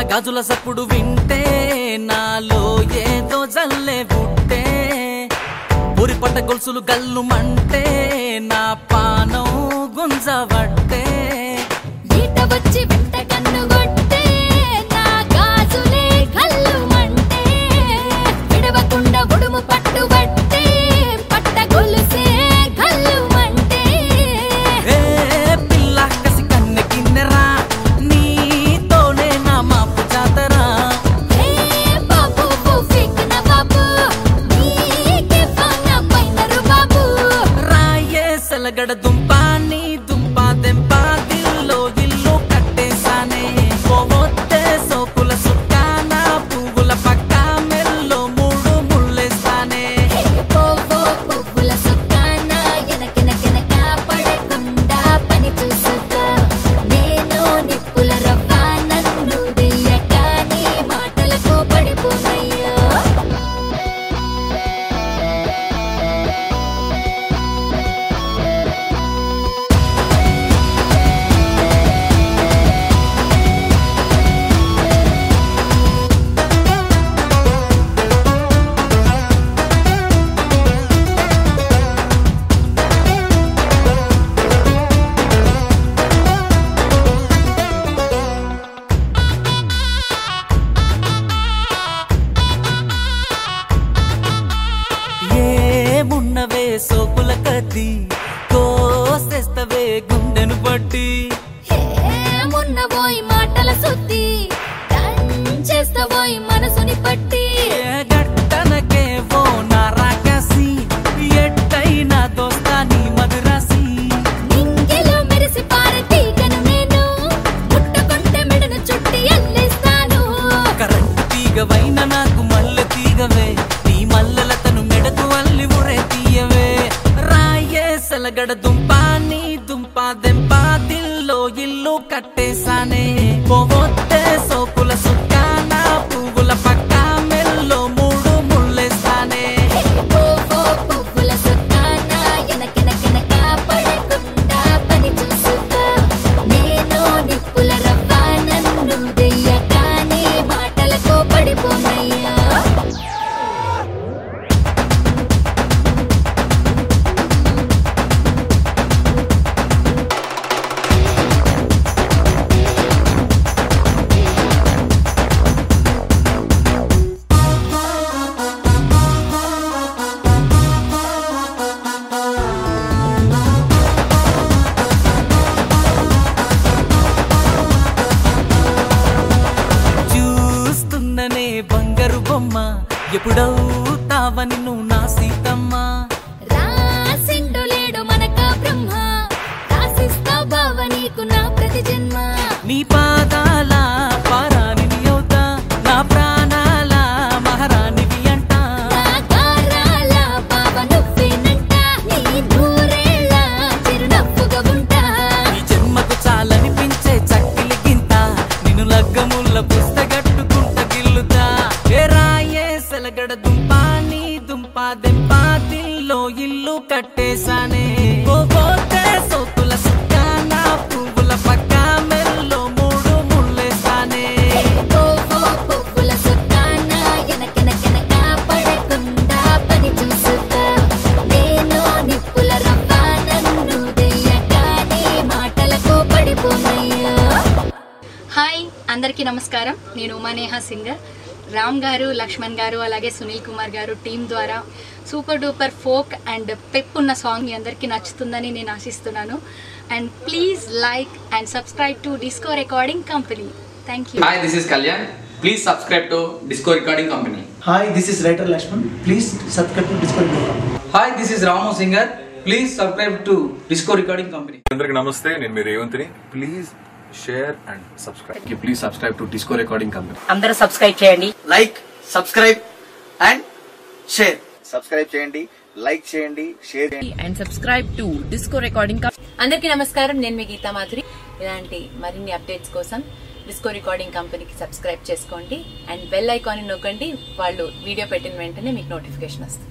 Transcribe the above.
గాజుల సప్పుడు వింటే నాలో ఏదో జల్లే బుట్టే ఊరిపట్ట గొలుసులు గల్లు మంటే నా పానం గుంజవట్టే ఈట వచ్చి వెంట కన్ను కొట్టే నా గాజులే గల్లు మంటే విడవకుండా ఉడుము పట్టుబట్టే పట్ట గొలుసే గల్లు మంటే ఏ పిల్ల కసి కన్నె కిన్నెరా నీతోనే నా మాపు జాతరా ఏ బాబు ఫిక్న బాబు నీకే ఫాన పైనరు బాబు రాయే సెలగడ దుంప నీ దుంప దెంప దిల్లో ఇల్లు కట్టేసానే పోవొత్తే సోకుల సుక్కాన పువ్వుల పక్క మెల్లో మూడు ముళ్ళేస్తానే పోవో పువ్వుల సుక్కాన ఎనకెనకెనక పడకుండా పని చూసుకో నేను నిప్పుల రవ్వ నన్ను దెయ్యక నీ మాటలకు పడిపోనయ్యో ఏమున్నవే సోకుల కత్తి కోసేస్తవే గుండెను పట్టి ఏమున్నవోయ్ మాటల సుత్తి చేస్తవోయ్ మనసుని పట్టి ఏ గట్టనకే ఓ నారాకసి ఎట్టైనా దోస్తా నీ మధురాసి నింగిలో మెరిసి పారతీగను నేను ముట్టుకుంటే మెడను చుట్టి అల్లేస్తాను కరెంటు తీగవైన నాకు మల్లె తీగవే నీ మల్లెలతను మెడకు అల్లి ఉరే తీయవే రాయే సెలగడ దుంప నీ దుంప దెంప దిల్లో ఇల్లు కట్టేసానే పోవొత్తే సోకుల సుక్కాన పువ్వుల పక్క మెల్లో మూడు ముళ్ళేస్తానే పోవో పువ్వుల సుక్కాన ఎనకెనకెనక పడకుండా పని చూసుకో నేను నిప్పుల రవ్వ నన్ను దెయ్యక నీ మాటలకు పడిపోనయ్యా చూస్తుందనే బంగారు బొమ్మ ఎప్పుడవుతావని నువ్వు నా సీతమ్మ రాసిండు లేడు మనక బ్రహ్మ రాసిస్తా బావ నీకు నా ప్రతి జన్మ నీ పాదాల పారానివి అవుతా నా ప్రాణాల మహారాణివి అంట నా గారాల బావ నువ్వేనంట నీ నూరేళ్ళ చిరునవ్వుగా ఉంటా ఈ జన్మకు చాలనిపించే చక్కిలి గింత నిన్ను లగ్గముల్ల పుస్తగట్టుకుంట గిల్లుతా ఏ రాయే సెలగడ దుంప నీ దుంప దెంప దిల్లో ఇల్లు కట్టేసానే పోతే సోకుల సుక్కాన పువ్వుల పక్క మెల్లో మూడు ముళ్ళేస్తానే పోవో పువ్వుల సుక్కాన ఎనకెనకెనక పడకుండా పని చూసుకో నేను నిప్పుల రవ్వ నన్ను దెయ్యక నీ మాటలకు పడిపోనయ్యో హాయ్ అందరికీ నమస్కారం. నేను ఉమానేహా సింగర్. రామ్ గారు, లక్ష్మణ్ గారు, అలాగే సునీల్ కుమార్ గారు టీం ద్వారా super duper folk and pep ఉన్న సాంగ్ మీ అందరికీ నచ్చుతుందని నేను ఆశిస్తున్నాను. And please like and subscribe to disco recording company. Thank you. Hi, this is Kalyan. Please subscribe to Disco Recording Company. Hi, this is writer Lakshman. Please subscribe to Discord. Hi, this is Ramu Singer. Please subscribe to Disco Recording Company. అందరికి నమస్తే, నేను మీ రేవంత్ని. Please share and subscribe. Please subscribe to disco recording company. అందరూ subscribe చేయండి. Like, subscribe and share. Subscribe చేయండి, like చేయండి, share చేయండి and subscribe to disco recording. అందరికీ నమస్కారం. నేను మీ గీతా మాధురి. ఇలాంటి మరిన్ని అప్డేట్స్ కోసం డిస్కో రికార్డింగ్ కంపెనీకి సబ్స్క్రైబ్ చేసుకోండి అండ్ బెల్ ఐకాన్ నొక్కండి. వాళ్ళు వీడియో పెట్టిన వెంటనే మీకు నోటిఫికేషన్ వస్తుంది.